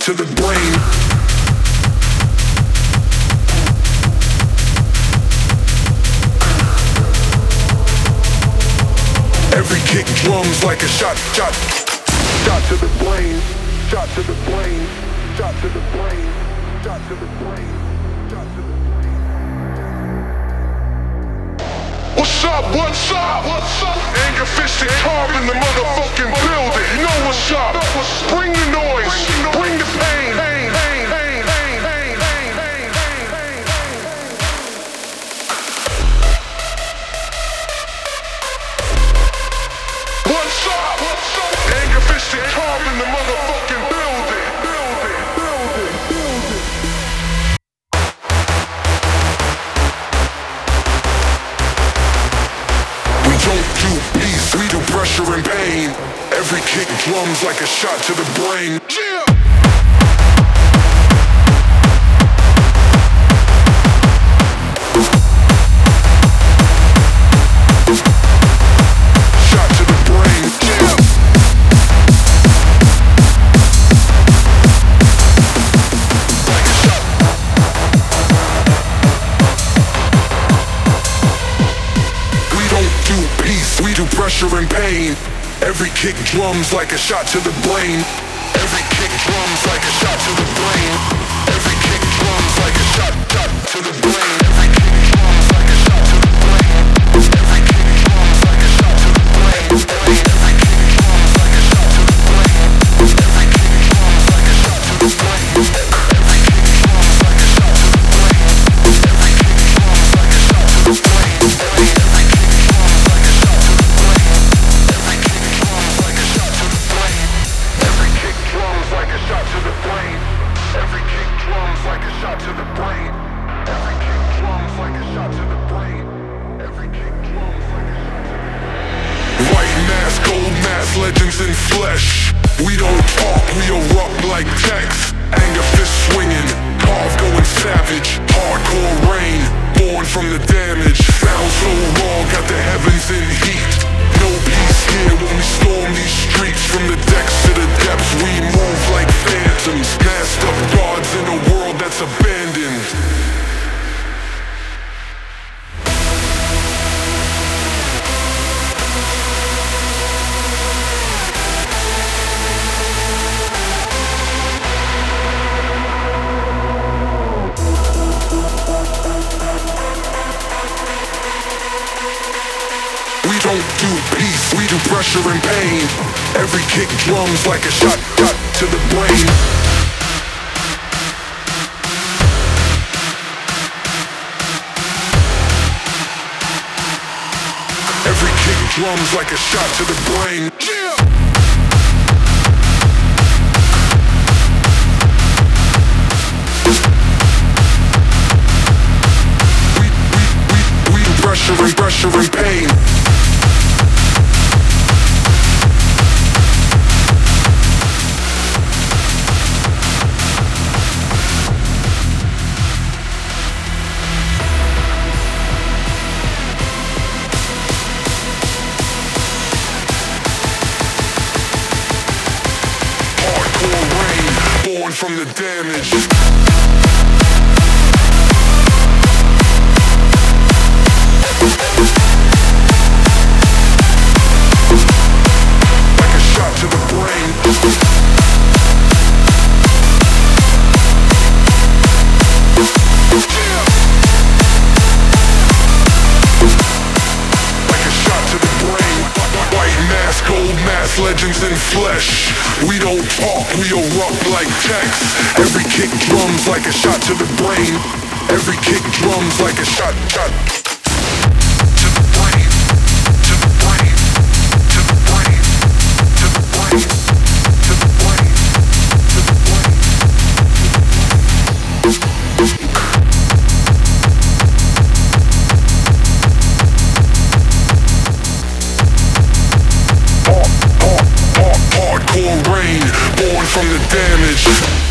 to the brain. Every kick drums like a shot to the brain, shot to the brain, shot to the brain, shot to the brain, shot to the brain. What's up, what's up, what's up? Anger fisted carve in the motherfucking building. You know what's up? Bring the noise, bring the pain. What's up? What's up? Anger fisted carve in the motherfucking building. We don't do peace, we do pressure and pain. Every kick drums like a shot to the brain. Yeah. Pressure and pain. Every kick drums like a shot to the brain. Every kick drums like a shot to the brain. Every kick drums like a shot to the brain. Every kick drums like a shot to the brain. Every kick drums like a shot to the brain. Every kick drums like a shot to the brain. Every kick drums like a shot to the brain. Every kick drums like a shot to the brain. Every kick drums like a shot to the brain. To the brain. Every kick drums like a shot to the brain. Every kick drums like a shot to the brain. White mask, gold mask, legends in flesh. We don't talk, we erupt like text. Anger fist swinging, carve going savage. Hardcore rain, born from the damage. Sound so raw, got the heavens in heat. No peace here when we storm these streets. From the decks to the depths, we move like phantoms. Masked up guards in a world that's abandoned. We don't do peace, we do pressure and pain. Every kick drums like a shot to the brain. Every kick drums like a shot to the brain. Yeah. We do pressure and pain. Born from the damage. Like a shot to the brain. Like a shot to the brain. White mask, gold mask, legends in flesh. We don't talk, we erupt like text. Every kick drums like a shot to the brain. Every kick drums like a shot to the brain. To the brain. To the brain. To the brain. To the brain. To the brain. Hardcore rain, born from the damage.